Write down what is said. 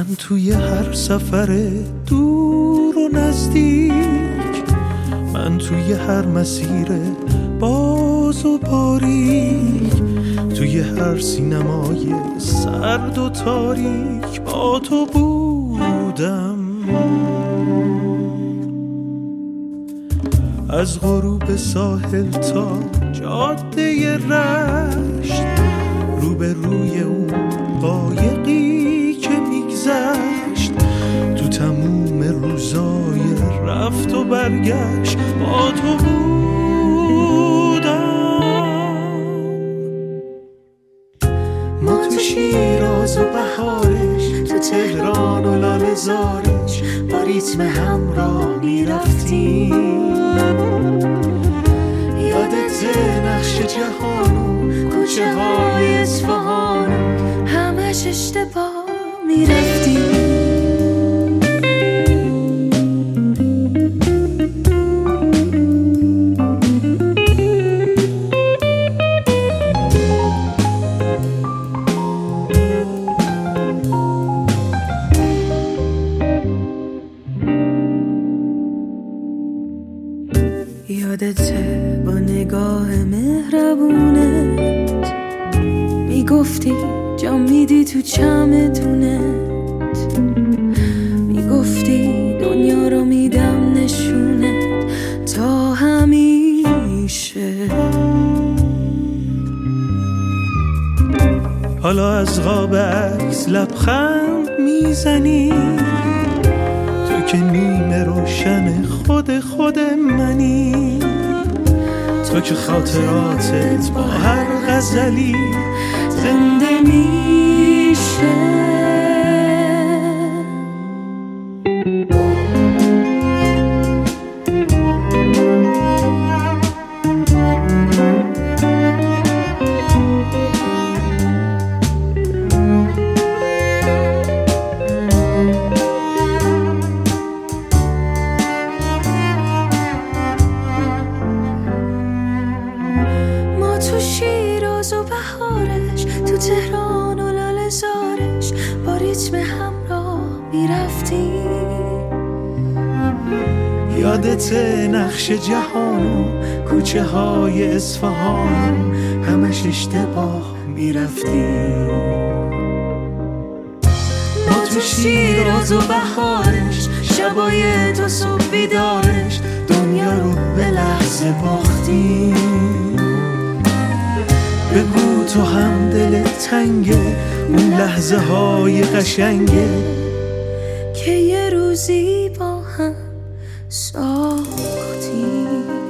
من توی هر سفر دور و نزدیک، من توی هر مسیر باز و باریک، توی هر سینمای سرد و تاریک با تو بودم. از غروب ساحل تا جاده رشت، روبروی اون قایقی که میگذشت، تو تموم روزای رفت و برگشت با تو بودم. ما تو شیراز و بهارش، تو تهران و لاله‌زارش با ریتم همراه میرفتیم. یادت نقش جهان و کوچه های اصفهان، همش اشتباه میرفتیم. یادته با نگاه مهربونت میگفتی جا میدی تو چمدونت، میگفتی دنیا رو میدم نشونت تا همیشه. حالا از قاب عکس لبخند میزنی، تو که نیمه روشن خود منی، تو که خاطراتت با هر غزلی زنده میشه. تو شیراز و بهارش، تو تهران و لاله‌زارش با ریتم همراه میرفتیم. یادت نقش جهان و کوچه های اصفهان، همش اشتباه میرفتیم. ما تو شیراز و بهارش، شبای تو صبح بیدارش، دنیا رو به لحظه باختیم. بگو تو هم دلت تنگه، اون لحظه های قشنگه که یه روزی با هم ساختیم.